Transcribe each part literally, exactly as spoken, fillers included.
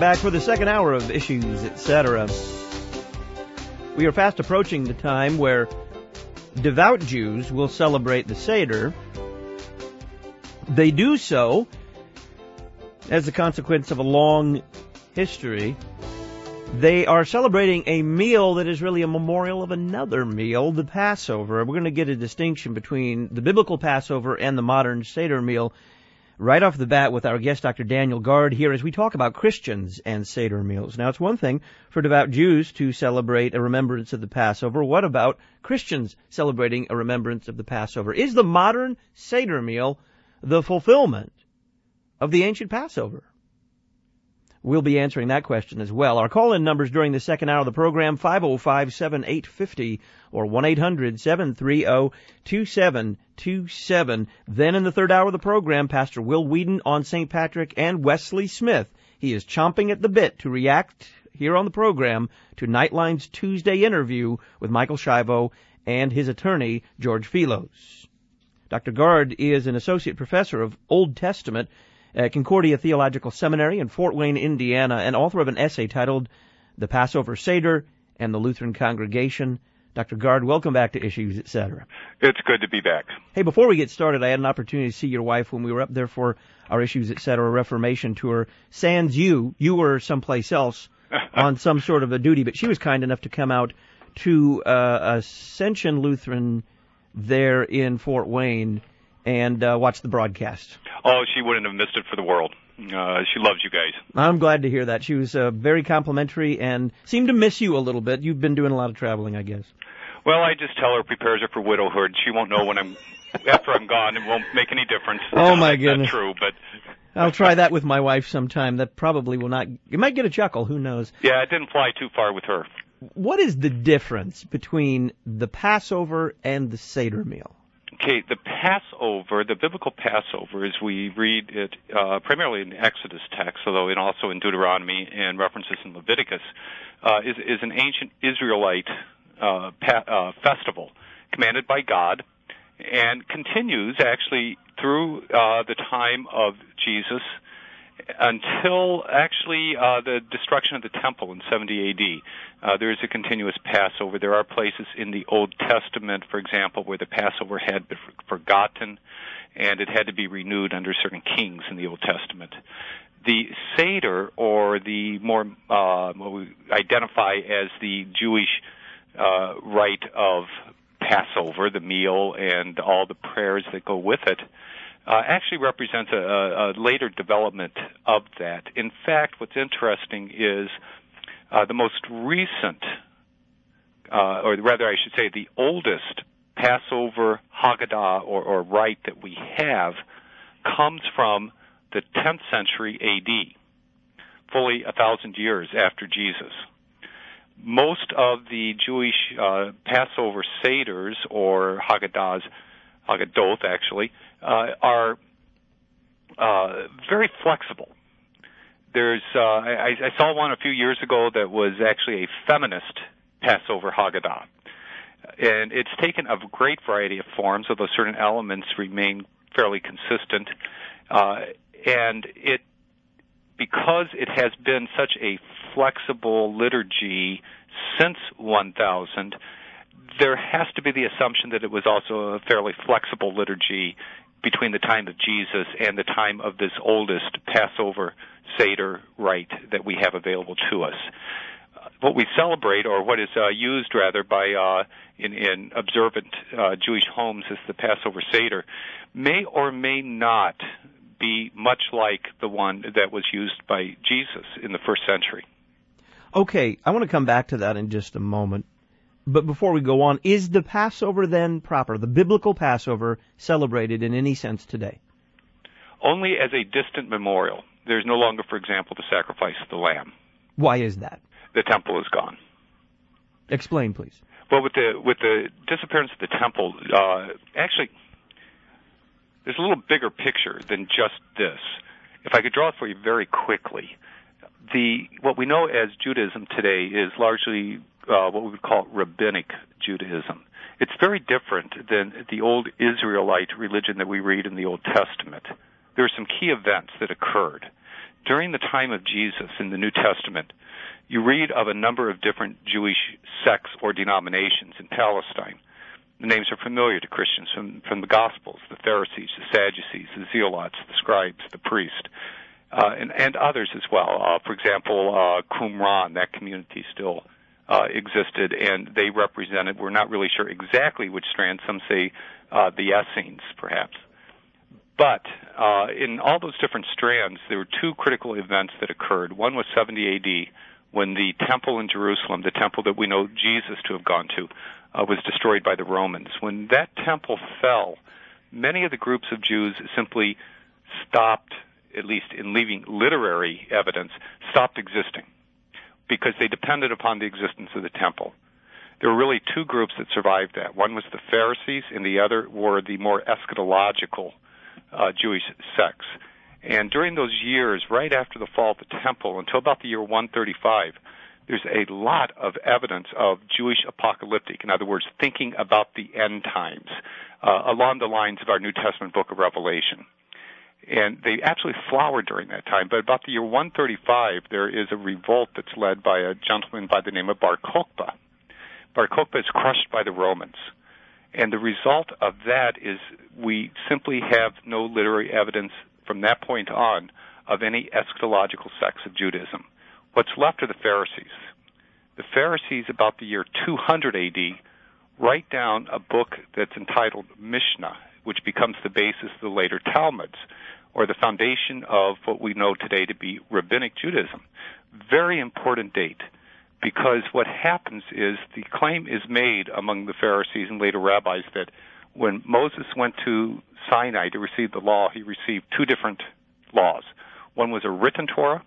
back for the second hour of Issues, et cetera. We are fast approaching the time where devout Jews will celebrate the Seder. They do so as a consequence of a long history. They are celebrating a meal that is really a memorial of another meal, the Passover. We're going to get a distinction between the biblical Passover and the modern Seder meal right off the bat with our guest, Doctor Daniel Gard, here as we talk about Christians and Seder meals. Now, it's one thing for devout Jews to celebrate a remembrance of the Passover. What about Christians celebrating a remembrance of the Passover? Is the modern Seder meal the fulfillment of the ancient Passover? We'll be answering that question as well. Our call-in numbers during the second hour of the program, five oh five, seven eight five oh or one eight hundred, seven three oh, two seven two seven. Then in the third hour of the program, Pastor Will Whedon on Saint Patrick and Wesley Smith. He is chomping at the bit to react here on the program to Nightline's Tuesday interview with Michael Shivo and his attorney, George Philos. Doctor Gard is an associate professor of Old Testament at Concordia Theological Seminary in Fort Wayne, Indiana, and author of an essay titled The Passover Seder and the Lutheran Congregation. Doctor Gard, welcome back to Issues, et cetera. It's good to be back. Hey, before we get started, I had an opportunity to see your wife when we were up there for our Issues, et cetera. Reformation tour. Sans you, you were someplace else on some sort of a duty, but she was kind enough to come out to uh, Ascension Lutheran there in Fort Wayne and uh, watch the broadcast. Oh, she wouldn't have missed it for the world. Uh, she loves you guys. I'm glad to hear that. She was uh, very complimentary and seemed to miss you a little bit. You've been doing a lot of traveling, I guess. Well, I just tell her, prepares her for widowhood. She won't know when I'm after I'm gone. It won't make any difference. Oh, my That's goodness. Not true, but I'll try that with my wife sometime. That probably will not. You might get a chuckle. Who knows? Yeah, it didn't fly too far with her. What is the difference between the Passover and the Seder meal? Okay, the Passover, the biblical Passover, as we read it uh, primarily in the Exodus text, although and also in Deuteronomy and references in Leviticus, uh, is, is an ancient Israelite uh, pa- uh, festival commanded by God and continues actually through uh, the time of Jesus until actually uh, the destruction of the temple in seventy A D. Uh, there is a continuous Passover. There are places in the Old Testament, for example, where the Passover had been forgotten and it had to be renewed under certain kings in the Old Testament. The Seder, or the more uh, what we identify as the Jewish uh, rite of Passover, the meal and all the prayers that go with it, Uh, actually represents a, a, a later development of that. In fact, what's interesting is uh, the most recent, uh, or rather I should say the oldest Passover Haggadah or, or rite that we have comes from the tenth century A D, fully a thousand years after Jesus. Most of the Jewish uh, Passover Seders or Haggadahs, Haggadoth actually, Uh, are uh, very flexible. There's, uh, I, I saw one a few years ago that was actually a feminist Passover Haggadah, and it's taken a great variety of forms, although certain elements remain fairly consistent. Uh, and it, because it has been such a flexible liturgy since one thousand, there has to be the assumption that it was also a fairly flexible liturgy between the time of Jesus and the time of this oldest Passover Seder rite that we have available to us. Uh, what we celebrate, or what is uh, used rather by uh, in, in observant uh, Jewish homes as the Passover Seder, may or may not be much like the one that was used by Jesus in the first century. Okay, I want to come back to that in just a moment. But before we go on, is the Passover then proper, the biblical Passover, celebrated in any sense today? Only as a distant memorial. There's no longer, for example, the sacrifice of the lamb. Why is that? The temple is gone. Explain, please. Well, with the with the disappearance of the temple, uh, actually, there's a little bigger picture than just this. If I could draw it for you very quickly, the what we know as Judaism today is largely uh, what we would call rabbinic Judaism. It's very different than the old Israelite religion that we read in the Old Testament. There are some key events that occurred. during the time of Jesus in the New Testament, you read of a number of different Jewish sects or denominations in Palestine. The names are familiar to Christians from, from the Gospels: the Pharisees, the Sadducees, the Zealots, the Scribes, the Priest, uh, and, and others as well. Uh, for example, uh, Qumran, that community still uh, existed, and they represented, we're not really sure exactly which strand, some say uh, the Essenes, perhaps. But uh, in all those different strands, there were two critical events that occurred. One was seventy A D, when the temple in Jerusalem, the temple that we know Jesus to have gone to, uh, was destroyed by the Romans. When that temple fell, many of the groups of Jews simply stopped, at least in leaving literary evidence, stopped existing because they depended upon the existence of the temple. There were really two groups that survived that. One was the Pharisees, and the other were the more eschatological uh, Jewish sects. And during those years, right after the fall of the temple, until about the year one thirty-five, there's a lot of evidence of Jewish apocalyptic, in other words, thinking about the end times, uh, along the lines of our New Testament book of Revelation. And they absolutely flowered during that time. But about the year one thirty-five, there is a revolt that's led by a gentleman by the name of Bar Kokhba. Bar Kokhba is crushed by the Romans. And the result of that is we simply have no literary evidence from that point on of any eschatological sects of Judaism. What's left are the Pharisees. The Pharisees, about the year two hundred A D, write down a book that's entitled Mishnah, which becomes the basis of the later Talmuds, or the foundation of what we know today to be Rabbinic Judaism. Very important date, because what happens is the claim is made among the Pharisees and later rabbis that when Moses went to Sinai to receive the law, he received two different laws. One was a written Torah,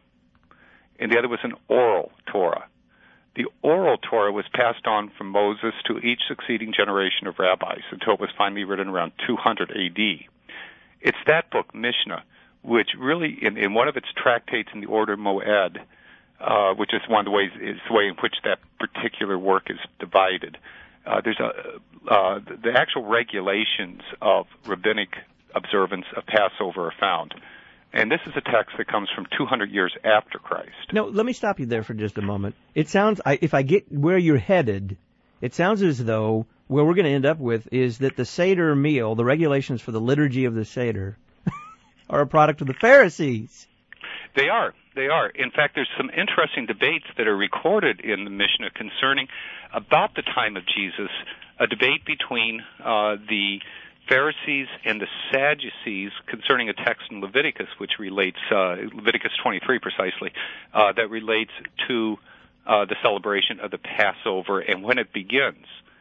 and the other was an oral Torah. The oral Torah was passed on from Moses to each succeeding generation of rabbis until it was finally written around two hundred A D. It's that book, Mishnah, which really, in, in one of its tractates in the order Moed, uh, which is one of the ways, is the way in which that particular work is divided. Uh, there's a, uh, the actual regulations of rabbinic observance of Passover are found. And this is a text that comes from two hundred years after Christ. Now, let me stop you there for just a moment. It sounds, I, if I get where you're headed, it sounds as though where we're going to end up with is that the Seder meal, the regulations for the liturgy of the Seder, are a product of the Pharisees. They are. They are. In fact, there's some interesting debates that are recorded in the Mishnah concerning about the time of Jesus, a debate between uh, the Pharisees and the Sadducees concerning a text in Leviticus, which relates, uh, Leviticus twenty-three precisely, uh, that relates to uh, the celebration of the Passover and when it begins.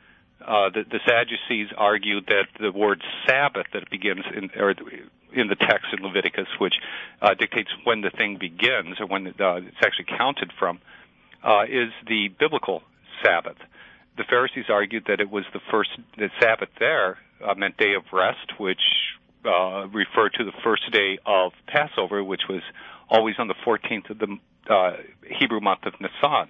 Uh, the, the Sadducees argued that the word Sabbath that begins in, or in the text in Leviticus, which uh, dictates when the thing begins or when it, uh, it's actually counted from, uh, is the biblical Sabbath. The Pharisees argued that it was the first, the Sabbath there uh, meant day of rest, which uh, referred to the first day of Passover, which was always on the fourteenth of the uh, Hebrew month of Nisan.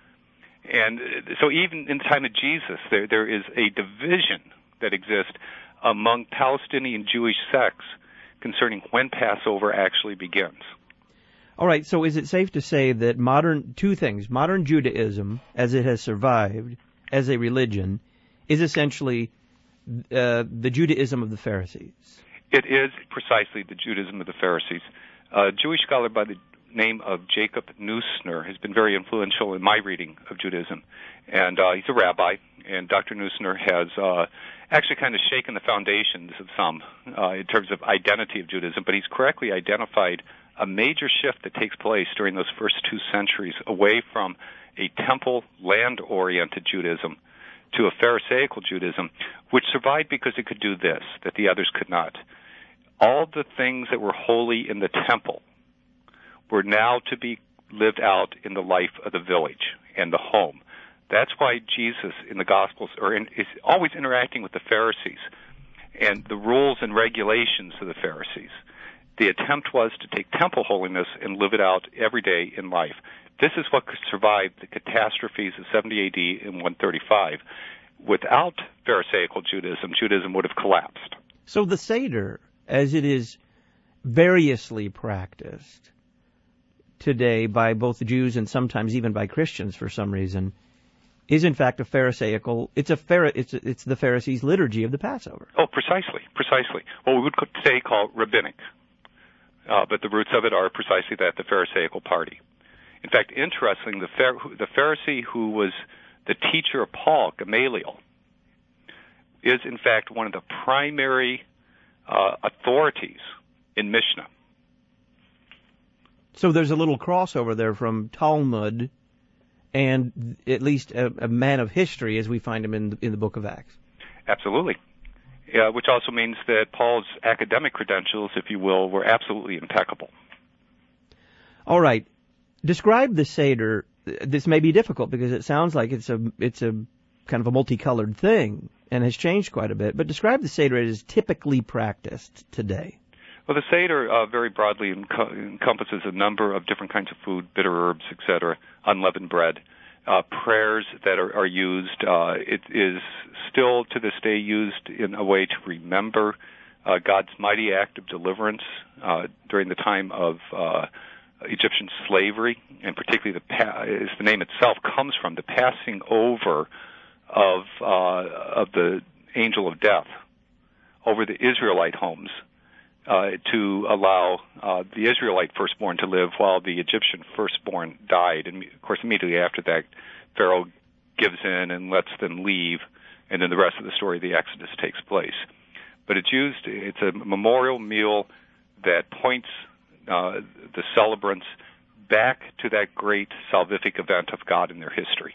And so even in the time of Jesus, there, there is a division that exists among Palestinian Jewish sects concerning when Passover actually begins. All right, so is it safe to say that modern, two things, modern Judaism, as it has survived as a religion, is essentially uh, the Judaism of the Pharisees? It is precisely the Judaism of the Pharisees. A Jewish scholar by the name of Jacob Neusner has been very influential in my reading of Judaism. And uh, he's a rabbi, and Doctor Neusner has uh, actually kind of shaken the foundations of some uh, in terms of identity of Judaism, but he's correctly identified a major shift that takes place during those first two centuries away from a temple, land-oriented Judaism to a Pharisaical Judaism, which survived because it could do this, that the others could not. All the things that were holy in the temple were now to be lived out in the life of the village and the home. That's why Jesus in the Gospels are in, is always interacting with the Pharisees and the rules and regulations of the Pharisees. The attempt was to take temple holiness and live it out every day in life. This is what could survive the catastrophes of seventy A D and one thirty-five. Without Pharisaical Judaism, Judaism would have collapsed. So the Seder, as it is variously practiced, today by both the Jews and sometimes even by Christians for some reason is in fact a Pharisaical. It's a Phara, it's it's the Pharisees' liturgy of the Passover. Oh, precisely, precisely. What we would today call rabbinic, uh, but the roots of it are precisely that, the Pharisaical party. In fact, interesting, the Phar- the Pharisee who was the teacher of Paul, Gamaliel, is in fact one of the primary uh, authorities in Mishnah. So there's a little crossover there from Talmud and at least a, a man of history as we find him in the, in the book of Acts. Absolutely. Yeah, which also means that Paul's academic credentials, if you will, were absolutely impeccable. All right. Describe the Seder. This may be difficult because it sounds like it's a it's a kind of a multicolored thing and has changed quite a bit. But describe the Seder as typically practiced today. Well, the Seder uh, very broadly enco- encompasses a number of different kinds of food, bitter herbs, et cetera, unleavened bread, uh, prayers that are, are used. Uh, it is still to this day used in a way to remember uh, God's mighty act of deliverance uh, during the time of uh, Egyptian slavery, and particularly the pa- as the name itself comes from, the passing over of uh, of the angel of death over the Israelite homes uh, to allow uh, the Israelite firstborn to live while the Egyptian firstborn died. And of course, immediately after that, Pharaoh gives in and lets them leave, and then the rest of the story, the Exodus, takes place. But it's used; it's a memorial meal that points Uh, the celebrants back to that great salvific event of God in their history.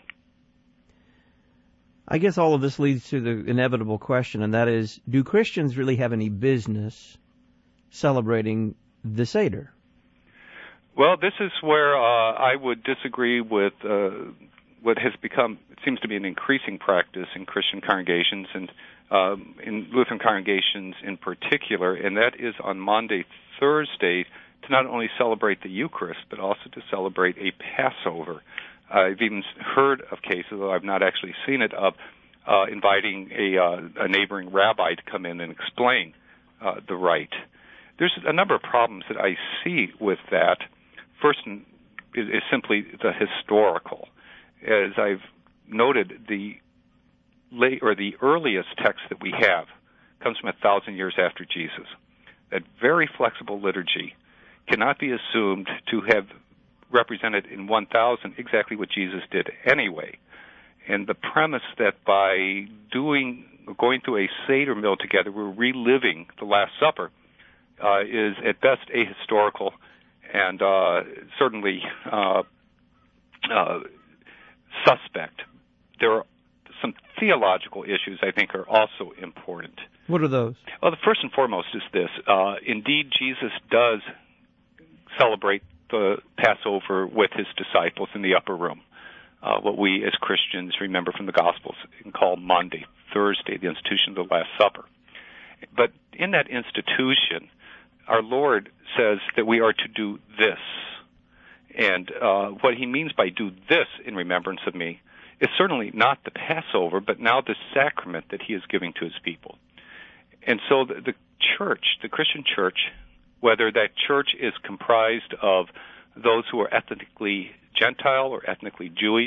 I guess all of this leads to the inevitable question, and that is, do Christians really have any business celebrating the Seder? Well, this is where uh, I would disagree with uh, what has become, it seems to be an increasing practice in Christian congregations, and um, in Lutheran congregations in particular, and that is on Maundy, Thursday, to not only celebrate the Eucharist, but also to celebrate a Passover. I've even heard of cases, though I've not actually seen it, of uh, inviting a, uh, a neighboring rabbi to come in and explain uh, the rite. There's a number of problems that I see with that. First is, is simply the historical. As I've noted, the late or the earliest text that we have comes from a thousand years after Jesus. That very flexible liturgy cannot be assumed to have represented in one thousand exactly what Jesus did anyway. And the premise that by doing, going through a Seder meal together, we're reliving the Last Supper uh, is at best ahistorical and uh, certainly uh, uh, suspect. There are some theological issues I think are also important. What are those? Well, the first and foremost is this. Uh, indeed, Jesus does celebrate the Passover with his disciples in the upper room, uh, what we as Christians remember from the Gospels and call Maundy, Thursday, the institution of the Last Supper. But in that institution, our Lord says that we are to do this. And uh, what he means by do this in remembrance of me is certainly not the Passover, but now the sacrament that he is giving to his people. And so the, the church, the Christian church, whether that church is comprised of those who are ethnically Gentile or ethnically Jewish,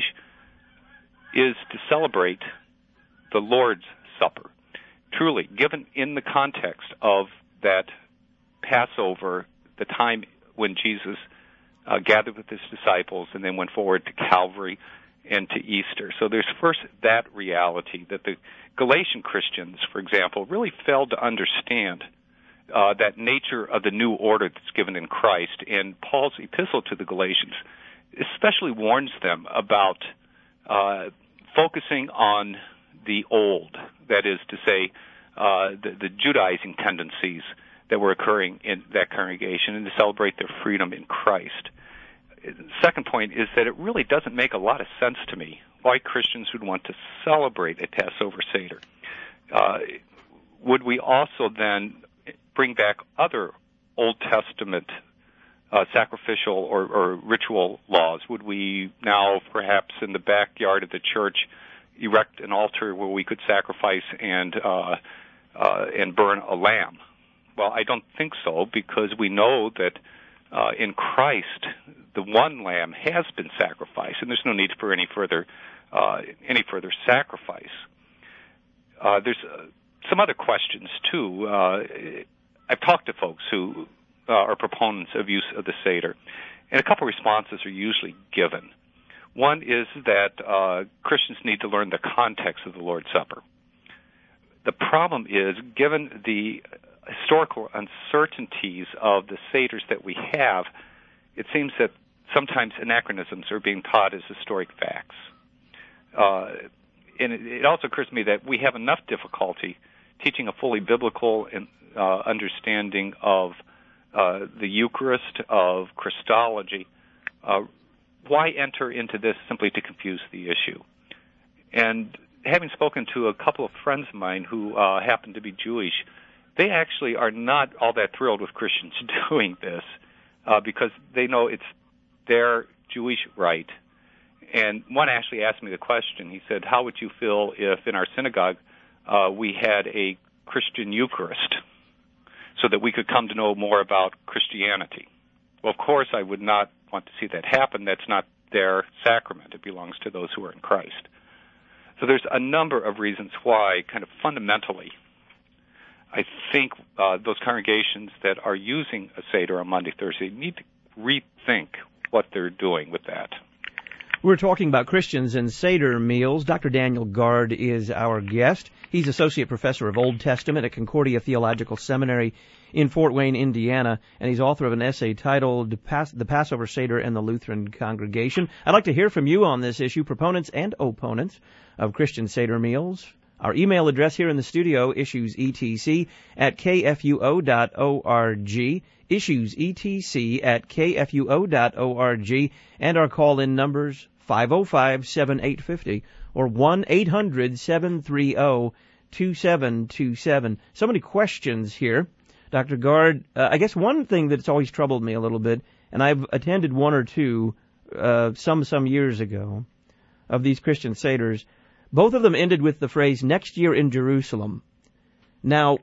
is to celebrate the Lord's Supper. Truly, given in the context of that Passover, the time when Jesus uh, gathered with his disciples and then went forward to Calvary and to Easter. So there's first that reality that the Galatian Christians, for example, really failed to understand uh, that nature of the new order that's given in Christ. And Paul's epistle to the Galatians especially warns them about uh, focusing on the old, that is to say, uh, the, the Judaizing tendencies that were occurring in that congregation, and to celebrate their freedom in Christ. The second point is that it really doesn't make a lot of sense to me why Christians would want to celebrate a Passover Seder. Uh, would we also then bring back other Old Testament uh, sacrificial or, or ritual laws? Would we now, perhaps in the backyard of the church, erect an altar where we could sacrifice and uh, uh, and burn a lamb? Well, I don't think so, because we know that uh, in Christ, the one lamb has been sacrificed, and there's no need for any further uh, any further sacrifice. Uh, there's uh, some other questions too. Uh, I've talked to folks who uh, are proponents of use of the Seder, and a couple responses are usually given. One is that uh, Christians need to learn the context of the Lord's Supper. The problem is, given the historical uncertainties of the Seders that we have, it seems that sometimes anachronisms are being taught as historic facts. Uh, and it, it also occurs to me that we have enough difficulty teaching a fully biblical uh, understanding of uh, the Eucharist, of Christology. Uh, why enter into this simply to confuse the issue? And having spoken to a couple of friends of mine who uh, happen to be Jewish, they actually are not all that thrilled with Christians doing this uh, because they know it's their Jewish right. And one actually asked me the question. He said, how would you feel if in our synagogue uh, we had a Christian Eucharist so that we could come to know more about Christianity? Well, of course, I would not want to see that happen. That's not their sacrament. It belongs to those who are in Christ. So there's a number of reasons why, kind of fundamentally, I think uh, those congregations that are using a Seder on Monday, Thursday need to rethink what they're doing with that. We're talking about Christians and Seder meals. Doctor Daniel Gard is our guest. He's Associate Professor of Old Testament at Concordia Theological Seminary in Fort Wayne, Indiana, and he's author of an essay titled The Passover Seder and the Lutheran Congregation. I'd like to hear from you on this issue, proponents and opponents of Christian Seder meals. Our email address here in the studio, issuesetc at kfuo dot org, issuesetc at kfuo dot org, and our call-in numbers, five oh five, seven eight five oh or one eight hundred, seven three zero, two seven two seven. So many questions here. Doctor Gard, uh, I guess one thing that's always troubled me a little bit, and I've attended one or two uh, some some years ago of these Christian Seders, both of them ended with the phrase, next year in Jerusalem. Now,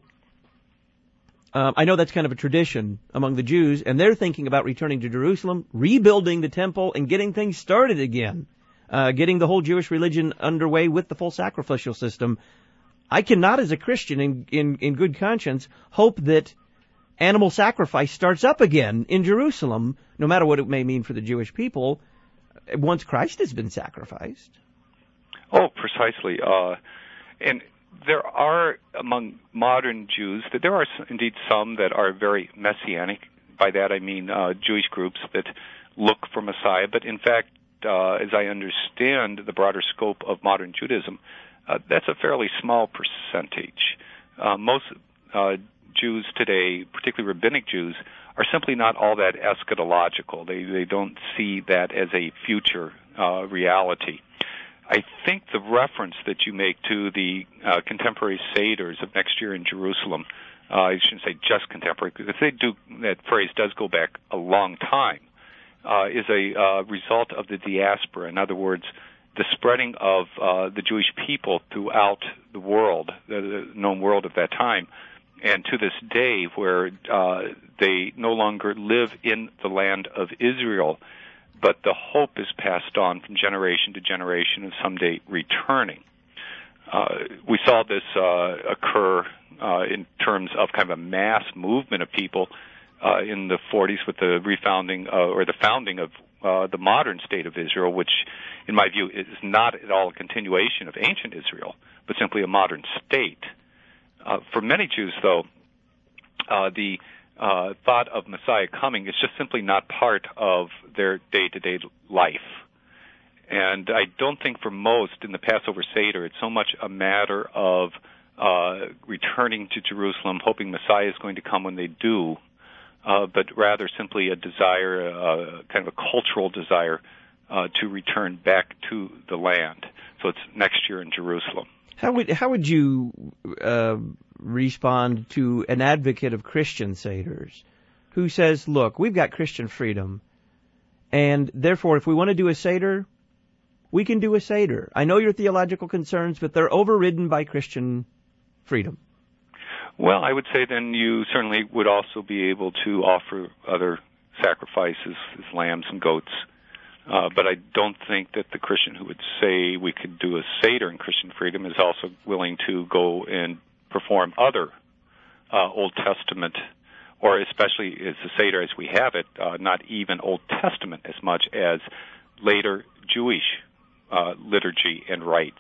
uh, I know that's kind of a tradition among the Jews, and they're thinking about returning to Jerusalem, rebuilding the temple, and getting things started again, uh, getting the whole Jewish religion underway with the full sacrificial system. I cannot, as a Christian in, in, in good conscience, hope that animal sacrifice starts up again in Jerusalem, no matter what it may mean for the Jewish people, once Christ has been sacrificed. Oh, precisely. Uh, and there are, among modern Jews, that there are indeed some that are very messianic. By that I mean uh, Jewish groups that look for Messiah. But in fact, uh, as I understand the broader scope of modern Judaism, uh, that's a fairly small percentage. Uh, most uh, Jews today, particularly rabbinic Jews, are simply not all that eschatological. They they don't see that as a future uh, reality. I think the reference that you make to the uh, contemporary Seders of next year in Jerusalem, uh, I shouldn't say just contemporary, because they do, that phrase does go back a long time, uh, is a uh, result of the diaspora. In other words, the spreading of uh, the Jewish people throughout the world, the known world at that time, and to this day where uh, they no longer live in the land of Israel, but the hope is passed on from generation to generation of someday returning. Uh, we saw this uh, occur uh, in terms of kind of a mass movement of people uh, in the forties with the refounding uh, or the founding of uh, the modern state of Israel, which, in my view, is not at all a continuation of ancient Israel, but simply a modern state. Uh, for many Jews, though, uh, the Uh, thought of Messiah coming is just simply not part of their day-to-day life. And I don't think for most in the Passover Seder it's so much a matter of uh, returning to Jerusalem, hoping Messiah is going to come when they do, uh, but rather simply a desire, uh, kind of a cultural desire, uh, to return back to the land. So it's next year in Jerusalem. How would how would you uh, respond to an advocate of Christian Seders who says, look, we've got Christian freedom, and therefore if we want to do a Seder, we can do a Seder. I know your theological concerns, but they're overridden by Christian freedom. Well, I would say then you certainly would also be able to offer other sacrifice is, is lambs and goats. Uh, but I don't think that the Christian who would say we could do a Seder in Christian freedom is also willing to go and perform other uh, Old Testament, or especially as the Seder as we have it, uh, not even Old Testament as much as later Jewish uh, liturgy and rites.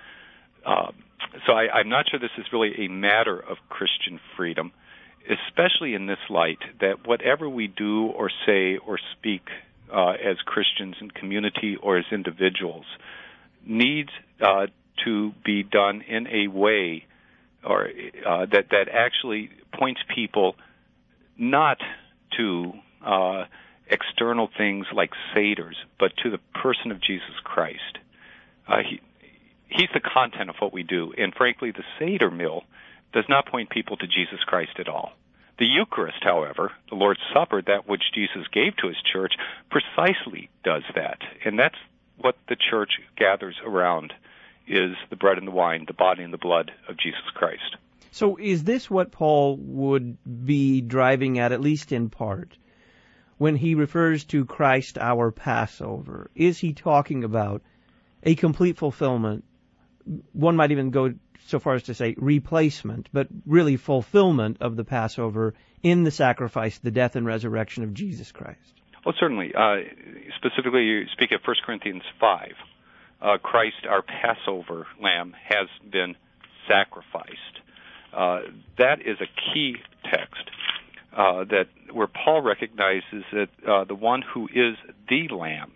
Uh, so I, I'm not sure this is really a matter of Christian freedom, especially in this light that whatever we do or say or speak uh, as Christians in community or as individuals needs uh, to be done in a way or uh, that that actually points people not to uh, external things like Seders, but to the person of Jesus Christ. Uh, he, he's the content of what we do, and frankly, the Seder meal does not point people to Jesus Christ at all. The Eucharist, however, the Lord's Supper, that which Jesus gave to his church, precisely does that, and that's what the church gathers around, is the bread and the wine, the body and the blood of Jesus Christ. So is this what Paul would be driving at, at least in part, when he refers to Christ our Passover? Is he talking about a complete fulfillment? One might even go so far as to say replacement, but really fulfillment of the Passover in the sacrifice, the death and resurrection of Jesus Christ. Well, certainly. Uh, specifically, you speak of First Corinthians five. Uh, Christ, our Passover lamb, has been sacrificed. Uh, that is a key text uh, that where Paul recognizes that uh, the one who is the lamb,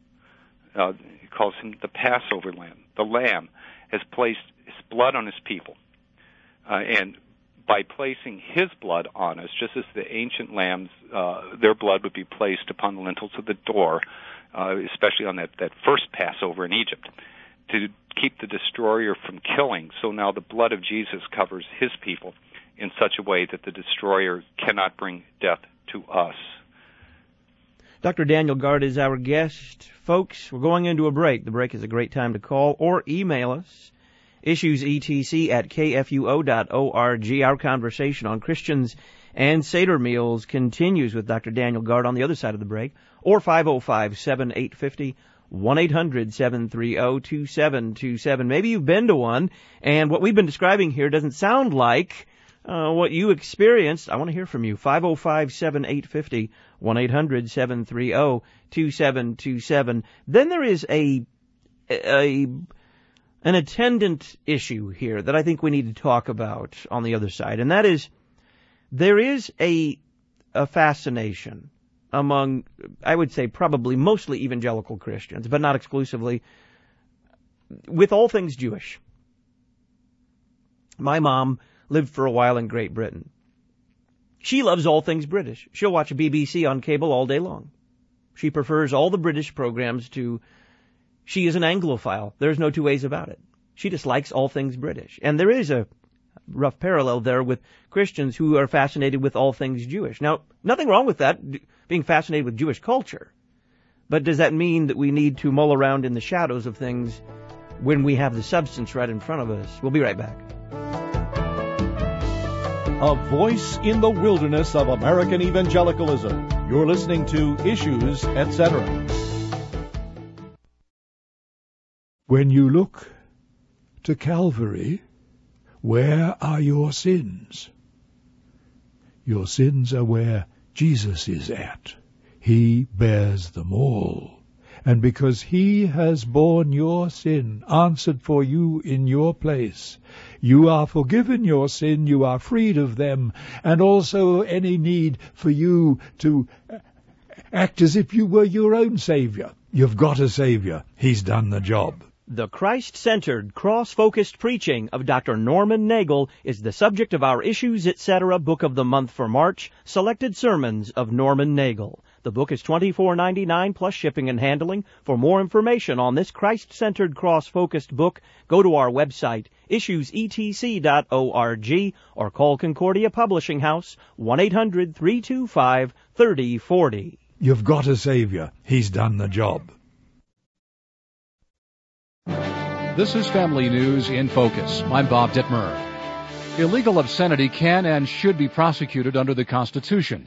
uh, he calls him the Passover lamb. The lamb has placed his blood on his people, uh, and by placing his blood on us, just as the ancient lambs, uh, their blood would be placed upon the lintels of the door, uh, especially on that, that first Passover in Egypt, to keep the destroyer from killing. So now the blood of Jesus covers his people in such a way that the destroyer cannot bring death to us. Doctor Daniel Gard is our guest. Folks, we're going into a break. The break is a great time to call or email us. issuesetc at k f u o dot org. Our conversation on Christians and Seder meals continues with Doctor Daniel Gard on the other side of the break, or five oh five, seven eight five oh, one eight hundred, seven three zero, two seven two seven. Maybe you've been to one, and what we've been describing here doesn't sound like uh, what you experienced. I want to hear from you. five oh five, seven eight five oh, one eight hundred, seven three zero, two seven two seven. Then there is a, a an attendant issue here that I think we need to talk about on the other side, and that is there is a a fascination among, I would say, probably mostly evangelical Christians, but not exclusively, with all things Jewish. My mom lived for a while in Great Britain. She loves all things British. She'll watch B B C on cable all day long. She prefers all the British programs to, she is an Anglophile. There's no two ways about it. She just likes all things British. And there is a rough parallel there with Christians who are fascinated with all things Jewish. Now, nothing wrong with that, being fascinated with Jewish culture. But does that mean that we need to mull around in the shadows of things when we have the substance right in front of us? We'll be right back. A voice in the wilderness of American evangelicalism. You're listening to Issues, et cetera. When you look to Calvary, where are your sins? Your sins are where Jesus is at. He bears them all. And because he has borne your sin, answered for you in your place, you are forgiven your sin, you are freed of them, and also any need for you to act as if you were your own Savior. You've got a Savior. He's done the job. The Christ-centered, cross-focused preaching of Doctor Norman Nagel is the subject of our Issues, et cetera book of the month for March, Selected Sermons of Norman Nagel. The book is twenty-four ninety-nine plus shipping and handling. For more information on this Christ-centered, cross-focused book, go to our website, issues e t c dot org, or call Concordia Publishing House, one eight hundred, three two five, three oh four oh. You've got a Savior. He's done the job. This is Family News in Focus. I'm Bob Dittmer. Illegal obscenity can and should be prosecuted under the Constitution.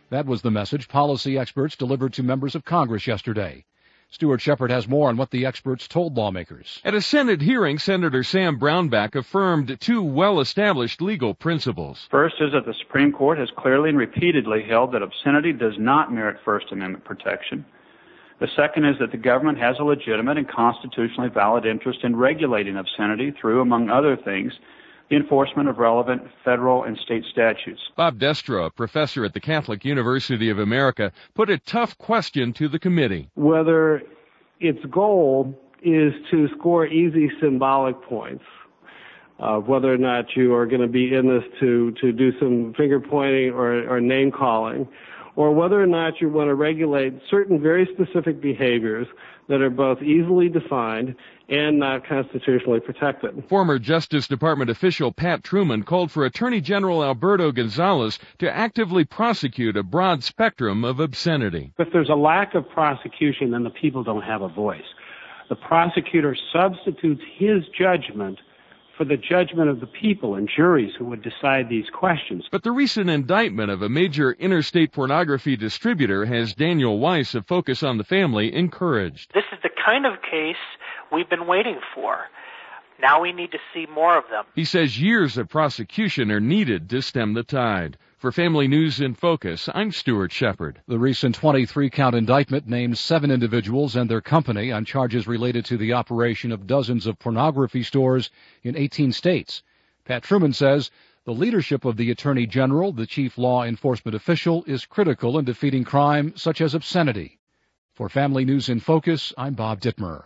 That was the message policy experts delivered to members of Congress yesterday. Stuart Shepard has more on what the experts told lawmakers. At a Senate hearing, Senator Sam Brownback affirmed two well-established legal principles. First is that the Supreme Court has clearly and repeatedly held that obscenity does not merit First Amendment protection. The second is that the government has a legitimate and constitutionally valid interest in regulating obscenity through, among other things, the enforcement of relevant federal and state statutes. Bob Destro, a professor at the Catholic University of America, put a tough question to the committee. Whether its goal is to score easy symbolic points, uh, whether or not you are going to be in this to, to do some finger pointing or, or name calling, or whether or not you want to regulate certain very specific behaviors that are both easily defined and not constitutionally protected. Former Justice Department official Pat Truman called for Attorney General Alberto Gonzales to actively prosecute a broad spectrum of obscenity. If there's a lack of prosecution, then the people don't have a voice. The prosecutor substitutes his judgment for the judgment of the people and juries who would decide these questions. But the recent indictment of a major interstate pornography distributor has Daniel Weiss of Focus on the Family encouraged. This is the kind of case we've been waiting for. Now we need to see more of them. He says years of prosecution are needed to stem the tide. For Family News in Focus, I'm Stuart Shepard. The recent twenty-three count indictment names seven individuals and their company on charges related to the operation of dozens of pornography stores in eighteen states. Pat Truman says the leadership of the Attorney General, the chief law enforcement official, is critical in defeating crime such as obscenity. For Family News in Focus, I'm Bob Dittmer.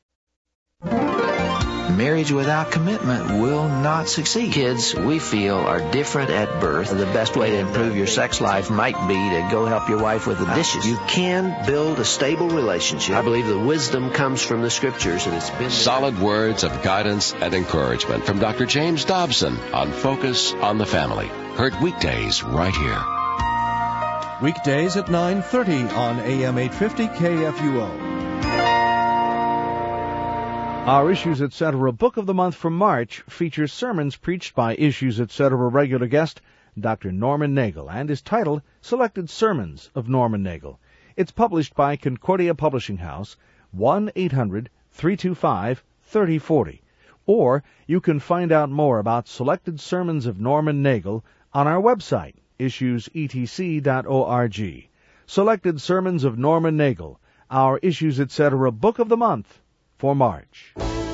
Marriage without commitment will not succeed. Kids, we feel, are different at birth. The best way to improve your sex life might be to go help your wife with the dishes. You can build a stable relationship. I believe the wisdom comes from the scriptures, and it's been solid words of guidance and encouragement from Doctor James Dobson on Focus on the Family. Heard weekdays right here. Weekdays at nine thirty on A M eight fifty K F U O. Our Issues Etc. Book of the Month for March features sermons preached by Issues Etc. regular guest Doctor Norman Nagel and is titled Selected Sermons of Norman Nagel. It's published by Concordia Publishing House, one eight hundred three two five three oh four oh. Or you can find out more about Selected Sermons of Norman Nagel on our website, issues e t c dot org. Selected Sermons of Norman Nagel, our Issues Etc. Book of the Month for March.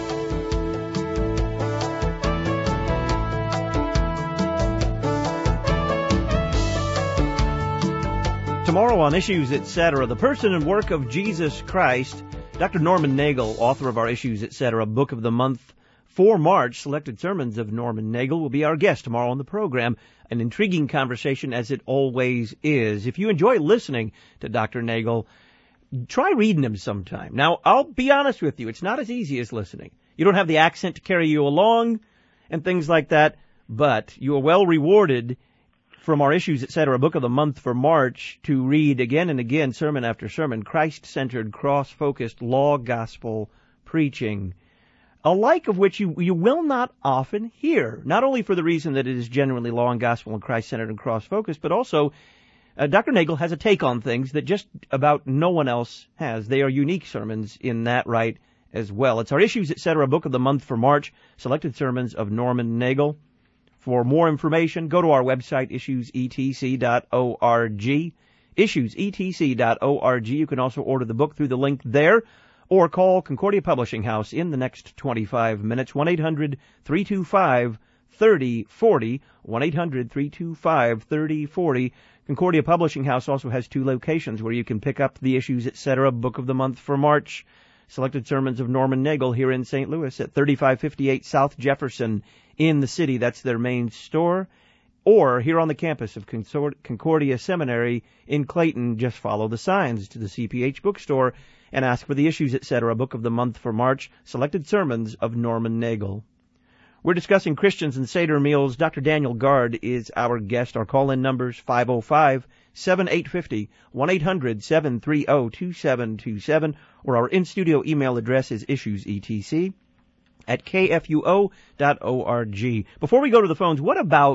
Tomorrow on Issues Etc., the person and work of Jesus Christ. Doctor Norman Nagel, author of our Issues Etc. Book of the Month for March, Selected Sermons of Norman Nagel, will be our guest tomorrow on the program. An intriguing conversation, as it always is. If you enjoy listening to Doctor Nagel, try reading him sometime. Now, I'll be honest with you, it's not as easy as listening. You don't have the accent to carry you along and things like that, but you are well rewarded from our Issues Etc. Book of the Month for March to read again and again, sermon after sermon, Christ-centered, cross-focused, law-gospel preaching, a like of which you, you will not often hear, not only for the reason that it is genuinely law and gospel and Christ-centered and cross-focused, but also Uh, Doctor Nagel has a take on things that just about no one else has. They are unique sermons in that right as well. It's our Issues Etc. Book of the Month for March, Selected Sermons of Norman Nagel. For more information, go to our website, issues e t c dot org, issues e t c dot org. You can also order the book through the link there, or call Concordia Publishing House in the next twenty-five minutes, one eight hundred three two five three oh four oh, one eight hundred three two five three oh four oh. Concordia Publishing House also has two locations where you can pick up the Issues Etc. Book of the Month for March, Selected Sermons of Norman Nagel, here in Saint Louis at thirty-five fifty-eight South Jefferson in the city. That's their main store. Or here on the campus of Concordia Seminary in Clayton, just follow the signs to the C P H bookstore and ask for the Issues Etc. Book of the Month for March, Selected Sermons of Norman Nagel. We're discussing Christians and Seder meals. Doctor Daniel Gard is our guest. Our call-in number's five oh five, seven eight five oh, one eight hundred seven three oh two seven two seven, or our in-studio email address is issuesetc at k f u o dot org. Before we go to the phones, what about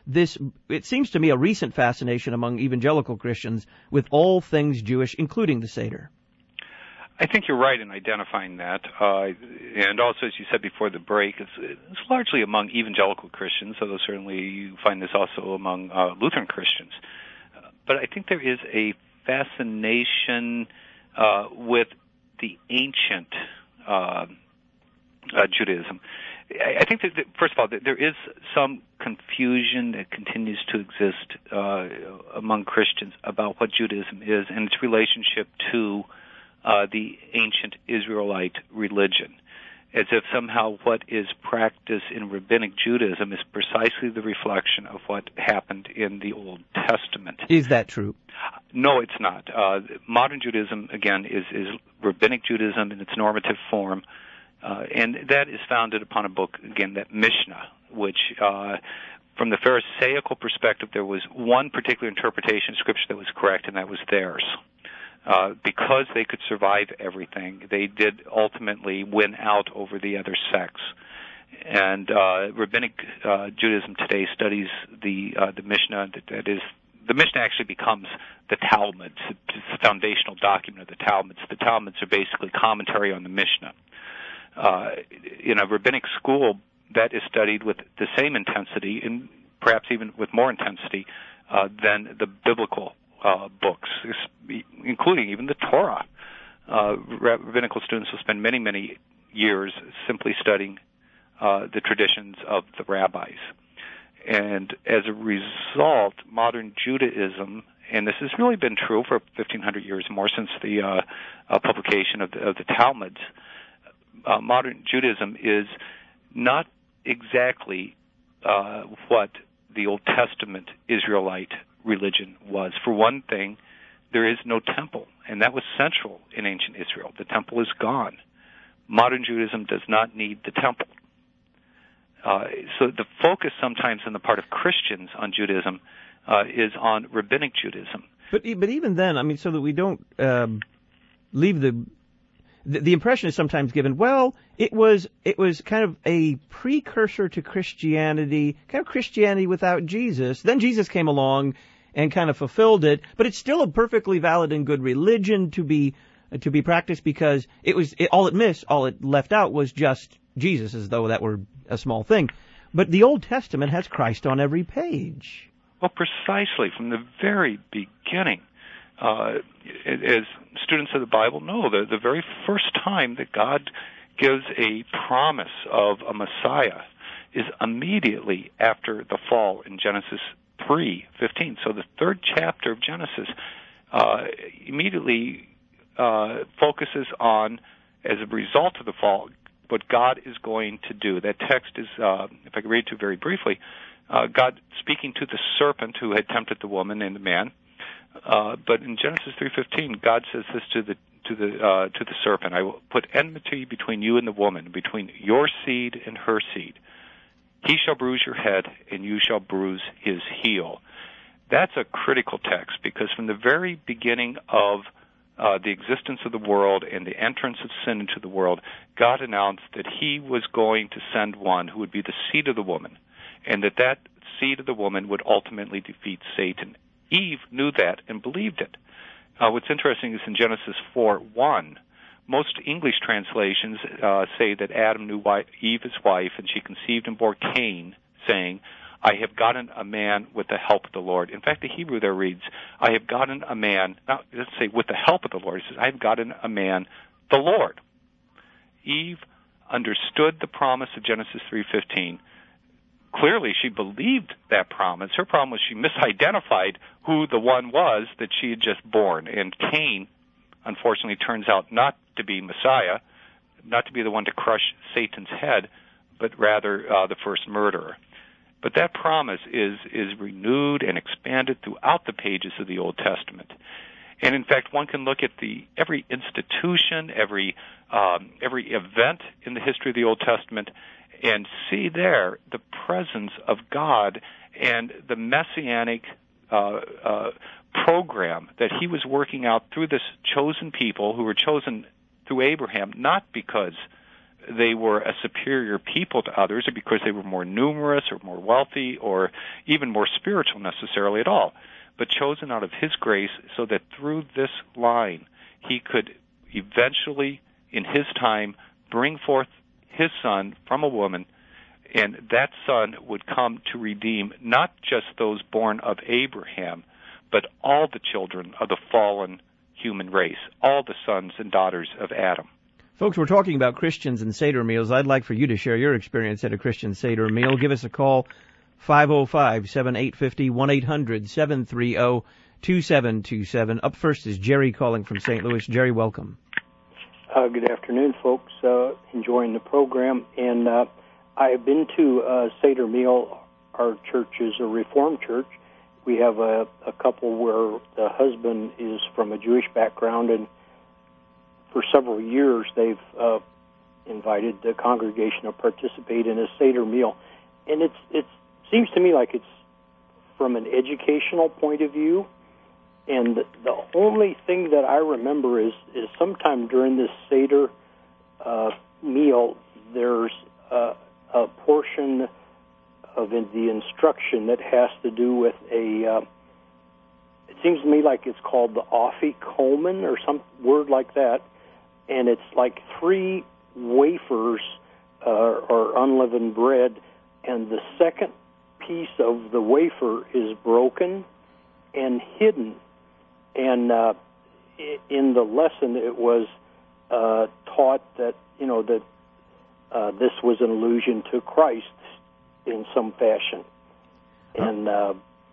this, it seems to me, a recent fascination among evangelical Christians with all things Jewish, including the Seder. I think you're right in identifying that. Uh, and also, as you said before the break, it's, it's largely among evangelical Christians, although certainly you find this also among uh, Lutheran Christians. Uh, but I think there is a fascination uh, with the ancient uh, uh, Judaism. I think that, first of all, there is some confusion that continues to exist uh, among Christians about what Judaism is and its relationship to uh, the ancient Israelite religion, as if somehow what is practiced in Rabbinic Judaism is precisely the reflection of what happened in the Old Testament. Is that true? No, it's not. Uh, modern Judaism, again, is, is Rabbinic Judaism in its normative form. Uh, and that is founded upon a book, again, that Mishnah, which, uh, from the Pharisaical perspective, there was one particular interpretation of Scripture that was correct, and that was theirs. Uh, because they could survive everything, they did ultimately win out over the other sects. And uh, Rabbinic uh, Judaism today studies the uh, the Mishnah. That, that is, the Mishnah actually becomes the Talmud. It's the foundational document of the Talmuds. The Talmuds are basically commentary on the Mishnah. Uh, in a rabbinic school, that is studied with the same intensity, and perhaps even with more intensity, uh, than the biblical uh, books, including even the Torah. Uh, rabbinical students will spend many, many years simply studying uh, the traditions of the rabbis. And as a result, modern Judaism, and this has really been true for fifteen hundred years more since the uh, uh, publication of the, of the Talmuds, Uh, modern Judaism is not exactly uh, what the Old Testament Israelite religion was. For one thing, there is no temple, and that was central in ancient Israel. The temple is gone. Modern Judaism does not need the temple. Uh, so the focus sometimes on the part of Christians on Judaism uh, is on Rabbinic Judaism. But but even then, I mean, so that we don't um, leave the The, the impression is sometimes given, well, it was it was kind of a precursor to Christianity, kind of Christianity without Jesus. Then Jesus came along and kind of fulfilled it, but it's still a perfectly valid and good religion to be uh, to be practiced because it was it, all it missed, all it left out was just Jesus, as though that were a small thing. But the Old Testament has Christ on every page. Well, precisely from the very beginning. Uh, as students of the Bible know, the, the very first time that God gives a promise of a Messiah is immediately after the fall in Genesis three fifteen. So the third chapter of Genesis uh, immediately uh, focuses on, as a result of the fall, what God is going to do. That text is, uh, if I can read it to you very briefly, uh, God speaking to the serpent who had tempted the woman and the man. Uh, but in Genesis three fifteen, God says this to the to the uh, to the serpent: "I will put enmity between you and the woman, between your seed and her seed. He shall bruise your head, and you shall bruise his heel." That's a critical text because from the very beginning of uh, the existence of the world and the entrance of sin into the world, God announced that He was going to send one who would be the seed of the woman, and that that seed of the woman would ultimately defeat Satan. Eve knew that and believed it. Uh, what's interesting is in Genesis four one, most English translations uh, say that Adam knew Eve his wife, and she conceived and bore Cain, saying, "I have gotten a man with the help of the Lord." In fact, the Hebrew there reads, "I have gotten a man," not let's say with the help of the Lord. It says, "I have gotten a man, the Lord." Eve understood the promise of Genesis three fifteen. Clearly, she believed that promise. Her problem was she misidentified who the one was that she had just born. And Cain, unfortunately, turns out not to be Messiah, not to be the one to crush Satan's head, but rather uh, the first murderer. But that promise is is renewed and expanded throughout the pages of the Old Testament. And in fact, one can look at the every institution, every um, every event in the history of the Old Testament, and see there the presence of God and the messianic uh, uh, program that He was working out through this chosen people who were chosen through Abraham, not because they were a superior people to others, or because they were more numerous or more wealthy or even more spiritual necessarily at all, but chosen out of his grace so that through this line he could eventually, in his time, bring forth his son from a woman, and that son would come to redeem not just those born of Abraham, but all the children of the fallen human race, all the sons and daughters of Adam. Folks, we're talking about Christians and Seder meals. I'd like for you to share your experience at a Christian Seder meal. Give us a call, five oh five, seven eight five oh, one eight hundred, seven three oh, two seven two seven. Up first is Jerry calling from Saint Louis. Jerry, welcome. Uh, good afternoon, folks. Uh, enjoying the program. And uh, I've been to a Seder meal. Our church is a Reformed church. We have a, a couple where the husband is from a Jewish background, and for several years they've uh, invited the congregation to participate in a Seder meal. And it's it seems to me like it's from an educational point of view. And the only thing that I remember is, is sometime during this Seder uh, meal, there's uh, a portion of in the instruction that has to do with a, uh, it seems to me like it's called the Afikomen or some word like that, and it's like three wafers uh, or unleavened bread, and the second piece of the wafer is broken and hidden. And uh, in the lesson, it was uh, taught that, you know, that uh, this was an allusion to Christ in some fashion. And uh,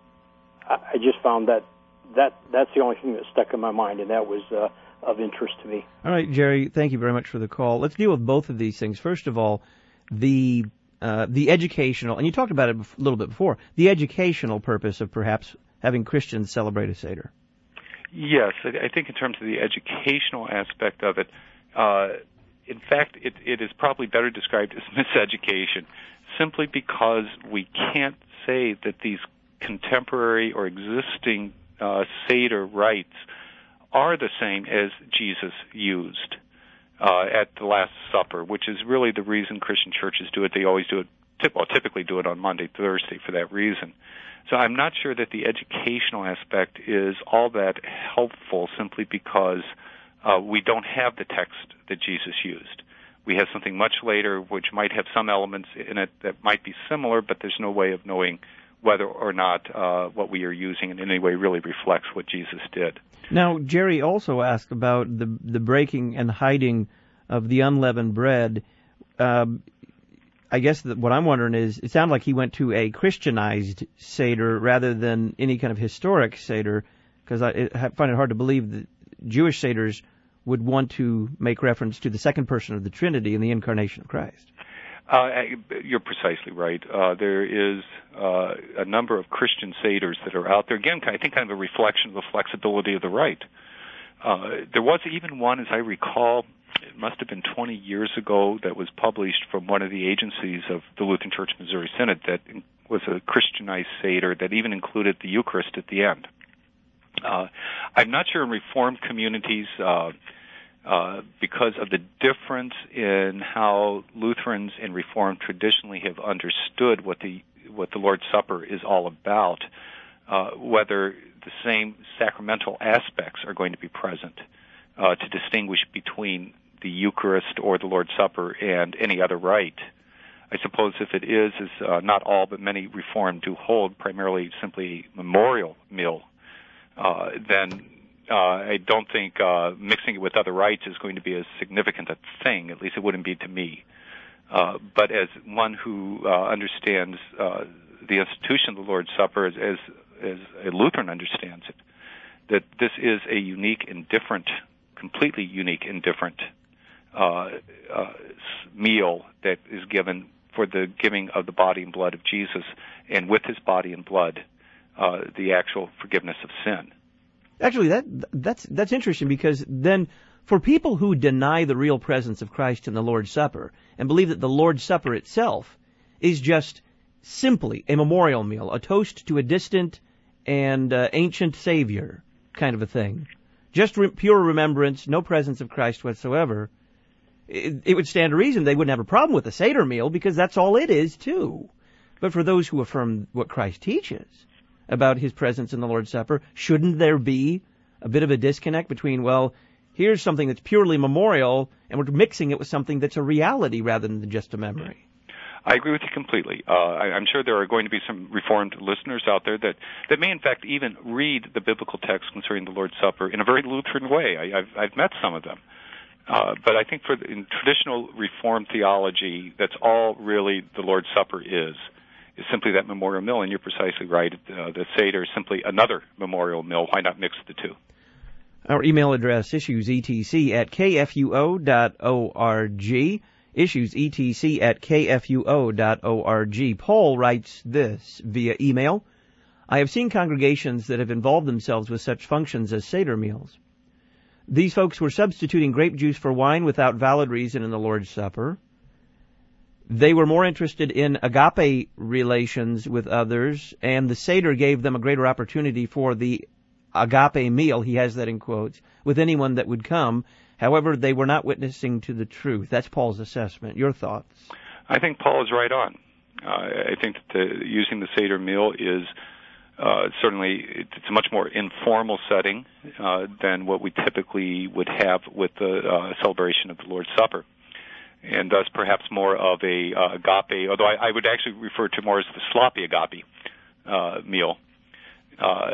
I just found that, that that's the only thing that stuck in my mind, and that was uh, of interest to me. All right, Jerry, thank you very much for the call. Let's deal with both of these things. First of all, the uh, the educational, and you talked about it a little bit before, the educational purpose of perhaps having Christians celebrate a Seder. Yes, I think in terms of the educational aspect of it, uh, in fact, it, it is probably better described as miseducation, simply because we can't say that these contemporary or existing uh, Seder rites are the same as Jesus used uh, at the Last Supper, which is really the reason Christian churches do it. They always do it, well, typically do it on Monday, Thursday for that reason. So I'm not sure that the educational aspect is all that helpful simply because uh, we don't have the text that Jesus used. We have something much later which might have some elements in it that might be similar, but there's no way of knowing whether or not uh, what we are using in any way really reflects what Jesus did. Now, Jerry also asked about the the breaking and hiding of the unleavened bread. Um, I guess that what I'm wondering is, it sounded like he went to a Christianized Seder rather than any kind of historic Seder, because I, I find it hard to believe that Jewish Seders would want to make reference to the second person of the Trinity and the incarnation of Christ. Uh, you're precisely right. Uh, there is uh, a number of Christian Seders that are out there. Again, I think kind of a reflection of the flexibility of the rite. Uh, there was even one, as I recall, it must have been twenty years ago, that was published from one of the agencies of the Lutheran Church Missouri Synod that was a Christianized Seder that even included the Eucharist at the end. Uh, I'm not sure in Reformed communities, uh, uh, because of the difference in how Lutherans and Reformed traditionally have understood what the what the Lord's Supper is all about, uh, whether the same sacramental aspects are going to be present uh, to distinguish between the Eucharist or the Lord's Supper and any other rite. I suppose if it is, as uh, not all but many Reformed do hold, primarily simply a memorial meal, uh, then uh, I don't think uh, mixing it with other rites is going to be as significant a thing. At least it wouldn't be to me. Uh, but as one who uh, understands uh, the institution of the Lord's Supper as, as as a Lutheran understands it, that this is a unique and different, completely unique and different uh, uh, meal that is given for the giving of the body and blood of Jesus, and with his body and blood, uh, the actual forgiveness of sin. Actually, that that's that's interesting, because then for people who deny the real presence of Christ in the Lord's Supper and believe that the Lord's Supper itself is just simply a memorial meal, a toast to a distant and uh, ancient Savior kind of a thing, just re- pure remembrance, no presence of Christ whatsoever, it, it would stand to reason they wouldn't have a problem with the Seder meal because that's all it is, too. But for those who affirm what Christ teaches about his presence in the Lord's Supper, shouldn't there be a bit of a disconnect between, well, here's something that's purely memorial, and we're mixing it with something that's a reality rather than just a memory? I agree with you completely. Uh, I, I'm sure there are going to be some Reformed listeners out there that, that may, in fact, even read the biblical text concerning the Lord's Supper in a very Lutheran way. I, I've, I've met some of them. Uh, but I think for the, in traditional Reformed theology, that's all really the Lord's Supper is, is simply that memorial meal. And you're precisely right. Uh, the Seder is simply another memorial meal. Why not mix the two? Our email address, issues E T C at K F U O dot org. Issues E T C at K F U O dot org. Paul writes this via email. I have seen congregations that have involved themselves with such functions as Seder meals. These folks were substituting grape juice for wine without valid reason in the Lord's Supper. They were more interested in agape relations with others, and the Seder gave them a greater opportunity for the agape meal, he has that in quotes, with anyone that would come. However, they were not witnessing to the truth. That's Paul's assessment. Your thoughts? I think Paul is right on. Uh, I think that the, using the Seder meal is uh, certainly it's a much more informal setting uh, than what we typically would have with the uh, celebration of the Lord's Supper, and thus perhaps more of a uh, agape, although I, I would actually refer to more as the sloppy agape uh, meal. Uh,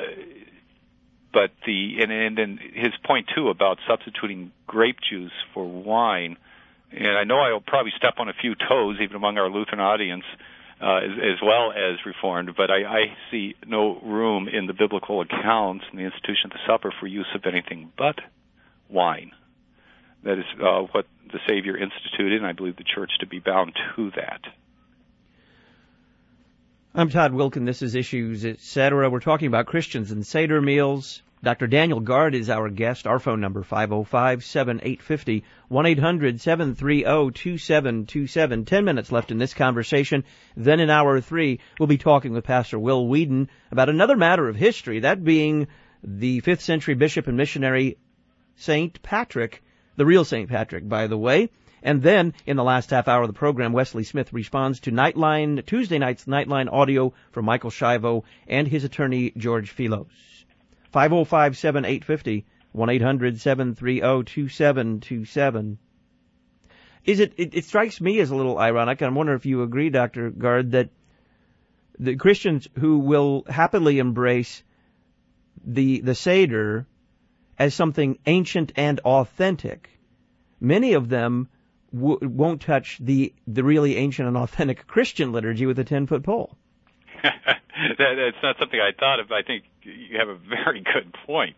But the and, and and his point too about substituting grape juice for wine, and I know I'll probably step on a few toes even among our Lutheran audience, uh, as, as well as Reformed. But I, I see no room in the biblical accounts in the institution of the supper for use of anything but wine. That is uh, what the Savior instituted, and I believe the Church to be bound to that. I'm Todd Wilken. This is Issues, et cetera. We're talking about Christians and Seder meals. Doctor Daniel Gard is our guest. Our phone number, five oh five, seven eight five oh, one eight hundred, seven three oh, two seven two seven. Ten minutes left in this conversation. Then in hour three, we'll be talking with Pastor Will Whedon about another matter of history, that being the fifth century bishop and missionary Saint Patrick, the real Saint Patrick, by the way. And then, in the last half hour of the program, Wesley Smith responds to Nightline, Tuesday night's Nightline audio from Michael Shivo and his attorney, George Philos. five oh five, seven eight five oh, one eight hundred, seven three oh, two seven two seven. Is it, it, it strikes me as a little ironic, and I wonder if you agree, Doctor Gard, that the Christians who will happily embrace the, the Seder as something ancient and authentic, many of them w- won't touch the the really ancient and authentic Christian liturgy with a ten-foot pole. that, that's not something I thought of. I think you have a very good point.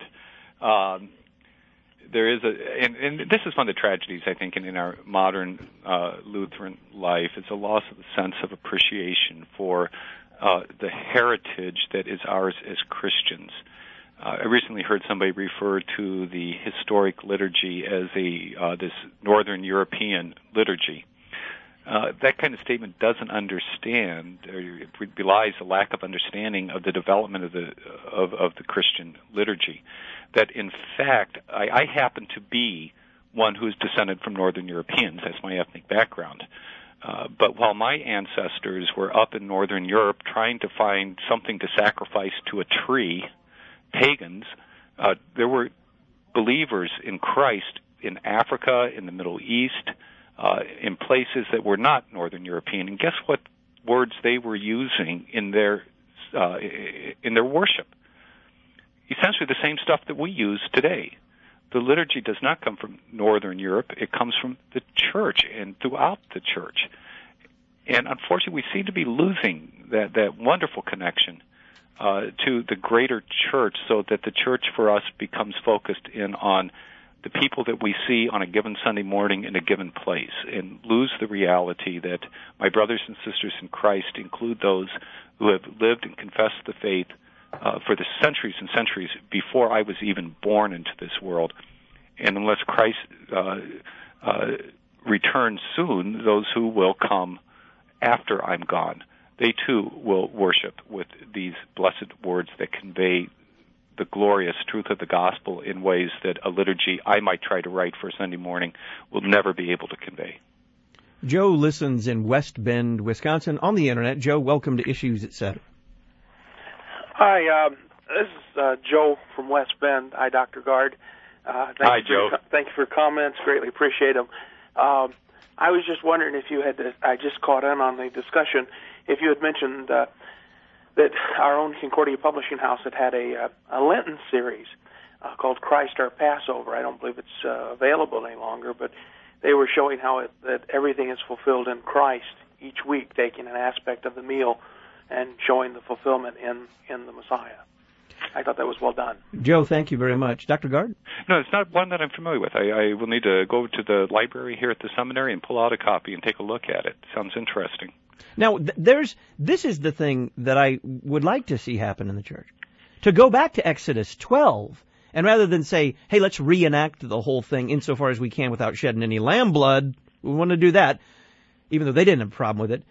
Um, there is a, and, and this is one of the tragedies, I think, in, in our modern uh, Lutheran life. It's a loss of the sense of appreciation for uh, the heritage that is ours as Christians. Uh, I recently heard somebody refer to the historic liturgy as a uh, this Northern European liturgy. Uh, that kind of statement doesn't understand, or it belies a lack of understanding of the development of the of, of the Christian liturgy. That in fact, I, I happen to be one who's descended from Northern Europeans. That's my ethnic background. Uh, but while my ancestors were up in Northern Europe trying to find something to sacrifice to a tree, pagans, uh, there were believers in Christ in Africa, in the Middle East, uh, in places that were not Northern European. And guess what words they were using in their uh, in their worship? Essentially the same stuff that we use today. The liturgy does not come from Northern Europe. It comes from the church and throughout the church. And unfortunately, we seem to be losing that, that wonderful connection uh, to the greater church, so that the church for us becomes focused in on the people that we see on a given Sunday morning in a given place, and lose the reality that my brothers and sisters in Christ include those who have lived and confessed the faith Uh, for the centuries and centuries before I was even born into this world. And unless Christ uh, uh, returns soon, those who will come after I'm gone, they too will worship with these blessed words that convey the glorious truth of the gospel in ways that a liturgy I might try to write for Sunday morning will never be able to convey. Joe listens in West Bend, Wisconsin, on the Internet. Joe, welcome to Issues, et cetera. Hi, um, this is uh, Joe from West Bend. Hi, Doctor Gard. Uh, thank Hi, you Joe. For, thank you for your comments. Greatly appreciate them. Um, I was just wondering if you had, I just caught in on the discussion, if you had mentioned uh, that our own Concordia Publishing House had had a, a Lenten series uh, called Christ Our Passover. I don't believe it's uh, available any longer, but they were showing how it, that everything is fulfilled in Christ each week, taking an aspect of the meal and showing the fulfillment in, in the Messiah. I thought that was well done. Joe, thank you very much. Doctor Gard? No, it's not one that I'm familiar with. I, I will need to go to the library here at the seminary and pull out a copy and take a look at it. Sounds interesting. Now, th- there's this is the thing that I would like to see happen in the church. To go back to Exodus twelve, and rather than say, hey, let's reenact the whole thing insofar as we can without shedding any lamb blood, we want to do that, even though they didn't have a problem with it,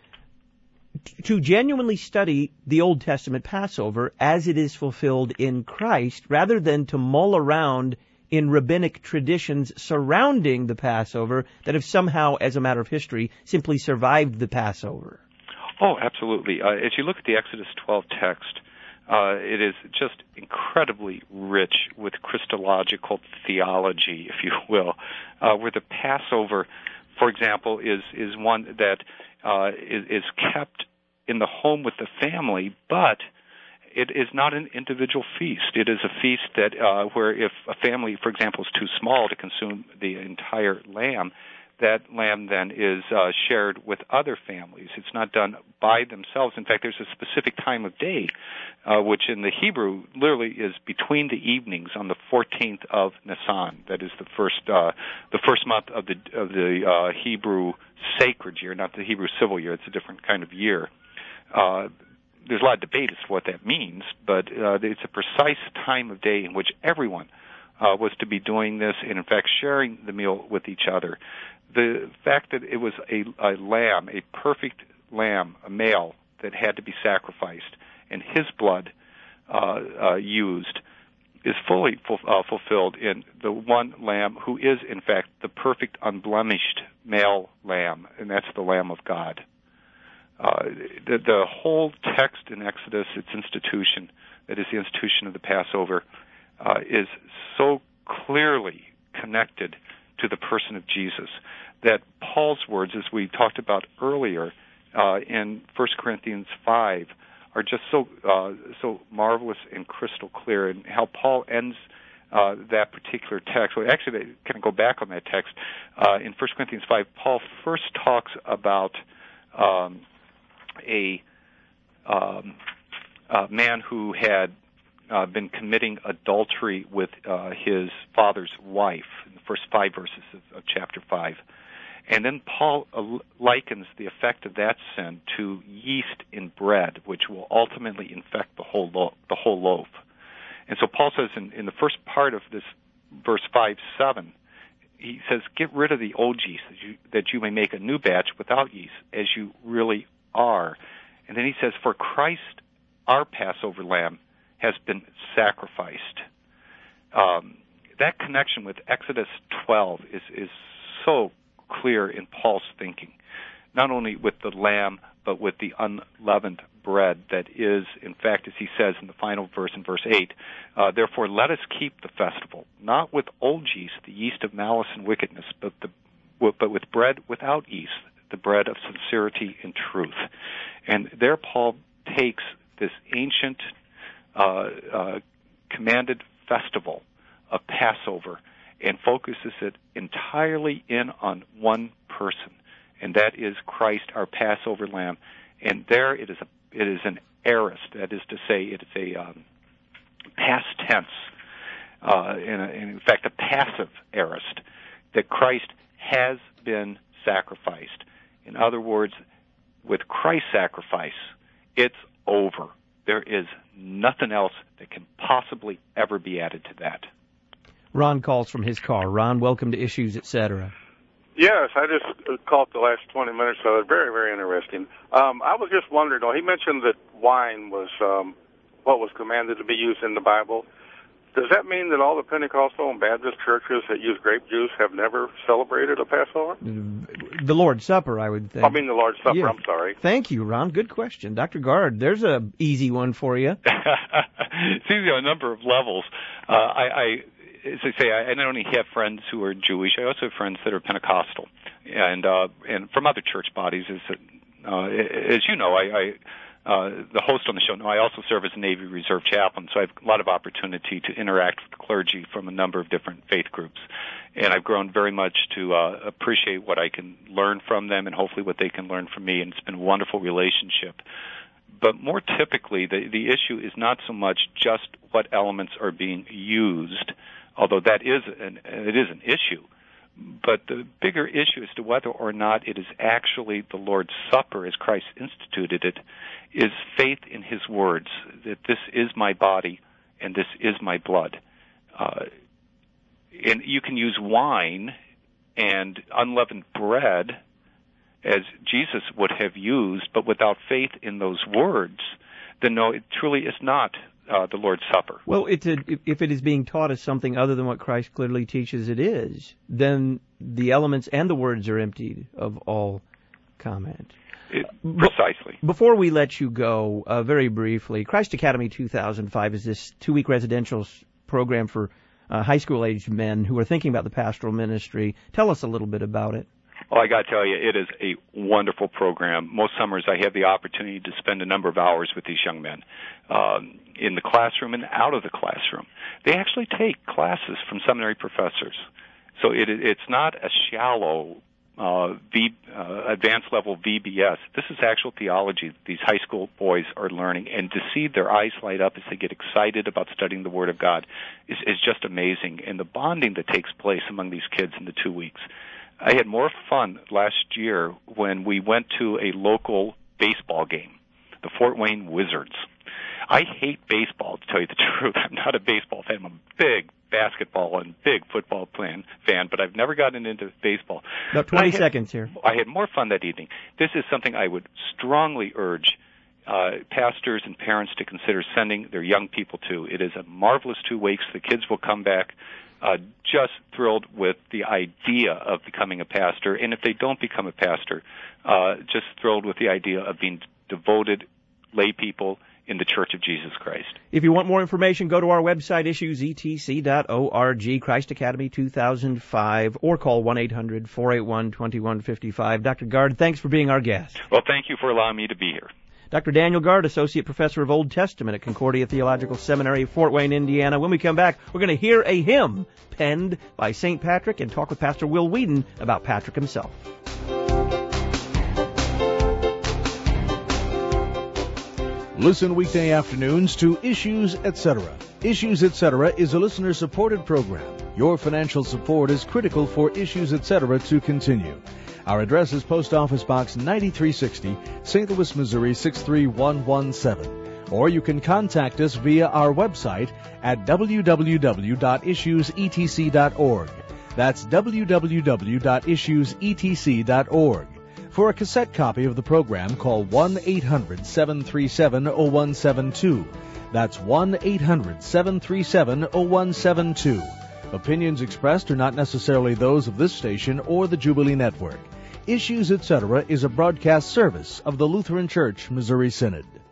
t- to genuinely study the Old Testament Passover as it is fulfilled in Christ, rather than to mull around in rabbinic traditions surrounding the Passover that have somehow, as a matter of history, simply survived the Passover. Oh, absolutely. Uh, as you look at the Exodus twelve text, uh, it is just incredibly rich with Christological theology, if you will, uh, where the Passover, for example, is, is one that uh, is, is kept in the home with the family, but it is not an individual feast. It is a feast that uh, where if a family, for example, is too small to consume the entire lamb, that lamb then is uh, shared with other families. It's not done by themselves. In fact, there's a specific time of day, uh, which in the Hebrew literally is between the evenings on the fourteenth of Nisan. That is the first uh, the first month of the of the uh, Hebrew sacred year, not the Hebrew civil year. It's a different kind of year. Uh, there's a lot of debate as to what that means, but uh, it's a precise time of day in which everyone uh, was to be doing this and, in fact, sharing the meal with each other. The fact that it was a, a lamb, a perfect lamb, a male, that had to be sacrificed, and his blood uh, uh, used, is fully ful- uh, fulfilled in the one lamb who is, in fact, the perfect, unblemished male lamb, and that's the Lamb of God. Uh, the, the whole text in Exodus, its institution, that is the institution of the Passover, uh, is so clearly connected to the person of Jesus that Paul's words, as we talked about earlier uh, in First Corinthians five, are just so uh, so marvelous and crystal clear, and how Paul ends uh, that particular text. Well, actually, they kind of go back on that text. Uh, in First Corinthians five, Paul first talks about um, a, um, a man who had uh, been committing adultery with uh, his father's wife, in the first five verses of, of chapter five. And then Paul uh, likens the effect of that sin to yeast in bread, which will ultimately infect the whole lo- the whole loaf. And so Paul says in, in the first part of this verse five seven, he says, "Get rid of the old yeast, that you, that you may make a new batch without yeast, as you really are." And then he says, "For Christ, our Passover lamb, has been sacrificed." Um, that connection with Exodus twelve is is so clear in Paul's thinking, not only with the lamb, but with the unleavened bread that is, in fact, as he says in the final verse in verse eight, uh, "Therefore let us keep the festival, not with old yeast, the yeast of malice and wickedness, but the but with bread without yeast, the bread of sincerity and truth." And there Paul takes this ancient uh, uh, commanded festival of Passover and focuses it entirely in on one person, and that is Christ, our Passover lamb. And there it is a it is an aorist, that is to say, it is a um, past tense, uh, in, a, in fact, a passive aorist, that Christ has been sacrificed. In other words, with Christ's sacrifice, it's over. There is nothing else that can possibly ever be added to that. Ron calls from his car. Ron, welcome to Issues, et cetera. Yes, I just caught the last twenty minutes, so it's very, very interesting. Um, I was just wondering, though, he mentioned that wine was um, what was commanded to be used in the Bible. does that mean that all the Pentecostal and Baptist churches that use grape juice have never celebrated a Passover? The Lord's Supper, I would think. I mean the Lord's Supper, Yeah. I'm sorry. Thank you, Ron. Good question. Doctor Gard, there's a easy one for you. It's easy on a number of levels. Uh, I, I, as I say, I, I not only have friends who are Jewish, I also have friends that are Pentecostal, and uh, and from other church bodies. As uh, as you know, I. I Uh, the host on the show. No, I also serve as a Navy Reserve chaplain, so I have a lot of opportunity to interact with clergy from a number of different faith groups. And I've grown very much to uh, appreciate what I can learn from them and hopefully what they can learn from me, and it's been a wonderful relationship. But more typically, the, the issue is not so much just what elements are being used, although that is an, it is an issue. But the bigger issue as to whether or not it is actually the Lord's Supper as Christ instituted it is faith in His words, that this is my body and this is my blood. Uh, and you can use wine and unleavened bread as Jesus would have used, but without faith in those words, then no, it truly is not Uh, the Lord's Supper. Well, it's a, if it is being taught as something other than what Christ clearly teaches it is, then the elements and the words are emptied of all comment. It, precisely. Be- before we let you go, uh, very briefly, Christ Academy two thousand five is this two-week residential s- program for uh, high school-aged men who are thinking about the pastoral ministry. Tell us a little bit about it. Well, I got to tell you, it is a wonderful program. Most summers I have the opportunity to spend a number of hours with these young men um, in the classroom and out of the classroom. They actually take classes from seminary professors. So it, it's not a shallow uh, v, uh, advanced level V B S. This is actual theology that these high school boys are learning. And to see their eyes light up as they get excited about studying the Word of God is, is just amazing. And the bonding that takes place among these kids in the two weeks. I had more fun last year when we went to a local baseball game, the Fort Wayne Wizards. I hate baseball, to tell you the truth. I'm not a baseball fan. I'm a big basketball and big football fan, fan but I've never gotten into baseball. About twenty had, seconds here. I had more fun that evening. This is something I would strongly urge uh, pastors and parents to consider sending their young people to. It is a marvelous two weeks. The kids will come back Uh, just thrilled with the idea of becoming a pastor, and if they don't become a pastor, uh, just thrilled with the idea of being devoted lay people in the Church of Jesus Christ. If you want more information, go to our website, issues e t c dot org, Christ Academy two thousand five, or call one eight hundred four eight one two one five five. Doctor Gard, thanks for being our guest. Well, thank you for allowing me to be here. Doctor Daniel Gard, Associate Professor of Old Testament at Concordia Theological Seminary, Fort Wayne, Indiana. When we come back, we're going to hear a hymn penned by Saint Patrick and talk with Pastor Will Whedon about Patrick himself. Listen weekday afternoons to Issues, et cetera. Issues, et cetera is a listener-supported program. Your financial support is critical for Issues, et cetera to continue. Our address is Post Office Box ninety-three sixty, Saint Louis, Missouri six three one one seven. Or you can contact us via our website at w w w dot issues e t c dot org. That's w w w dot issues e t c dot org. For a cassette copy of the program, call one eight hundred seven three seven oh one seven two. That's one eight hundred seven three seven oh one seven two. Opinions expressed are not necessarily those of this station or the Jubilee Network. Issues, et cetera is a broadcast service of the Lutheran Church Missouri Synod.